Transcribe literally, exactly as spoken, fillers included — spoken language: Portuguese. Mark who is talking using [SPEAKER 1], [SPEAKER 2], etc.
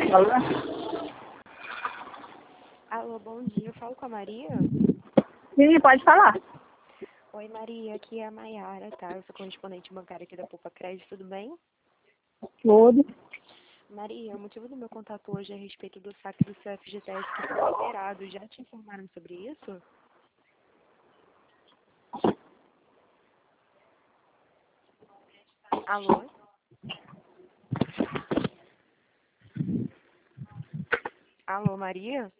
[SPEAKER 1] Alô?
[SPEAKER 2] Alô, bom dia. Eu falo com a Maria?
[SPEAKER 1] Sim, pode falar.
[SPEAKER 2] Oi, Maria. Aqui é a Maiara, tá? Eu sou correspondente bancária aqui da Poupa Crédito, tudo bem?
[SPEAKER 1] Tudo.
[SPEAKER 2] Maria, o motivo do meu contato hoje é a respeito do saque do seu F G T S que foi liberado. Já te informaram sobre isso? Alô? Alô, Maria?